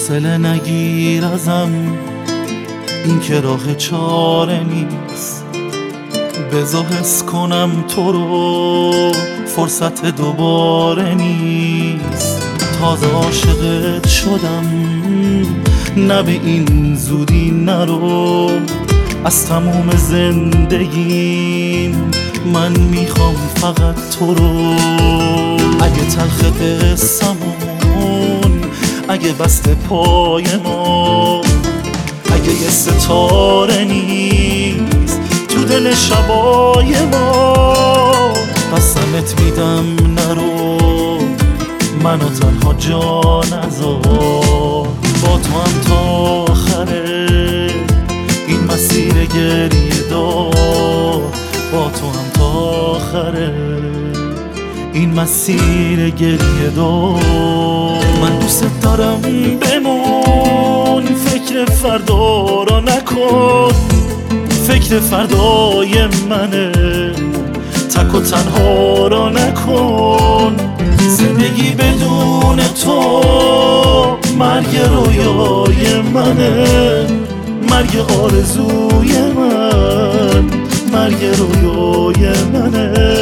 فاصله نگیر ازم، این که راه چاره نیست. بذار حس کنم تو رو، فرصت دوباره نیست. تازه عاشقت شدم، نه به این زودی نرو. از تموم زندگیم من میخوام فقط تو رو. اگه تلخ قصمون، اگه بسته پای ما، اگه یه ستاره نیست تو دل شبای ما، قسمت میدم نرو، منو تنها جا نذار. با تو هم تا آخره این مسیر گریه دار، با تو هم تا آخره این مسیر گریه دار. من دوست دارم بمون، فکر فردا را نکن. فکر فردای منه، تک و تنها را نکن. زندگی بدون تو مرگ رویای منه، مرگ آرزوی من، مرگ رویای منه.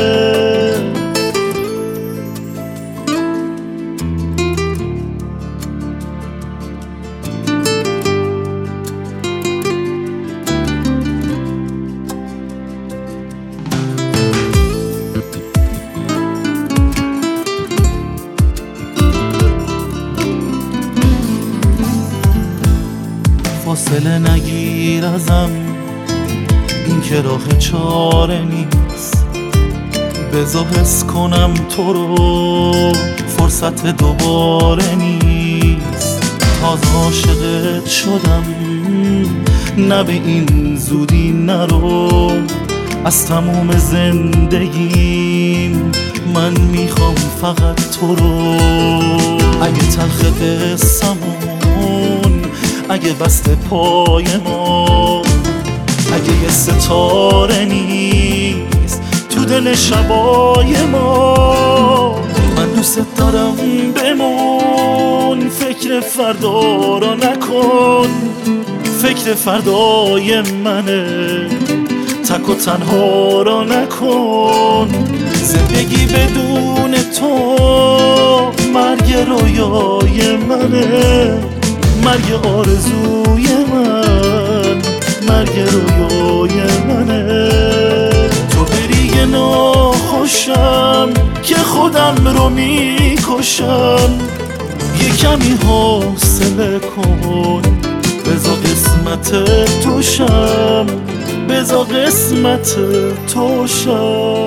فاصله نگیر ازم، این که راه چاره نیست. بذار حس کنم تو رو، فرصت دوباره نیست. تازه عاشقت شدم، نه به این زودی نرو. از تموم زندگیم من میخوام فقط تو رو. اگه تلخ قصمون، اگه بسته پای ما، اگه یه ستاره نیست تو دل شبای ما، من دوست دارم بمون. فکر فردا را نکن، فکر فردای منه، تک و تنها را نکن. زندگی بدون تو مرگ رویای منه، مرگ آرزوی من، مرگ رویای منه. تو بری یه ناخوشم که خودم رو میکشم. یه کمی حوصله کن، بذار قسمت توشم، بذار قسمت توشم.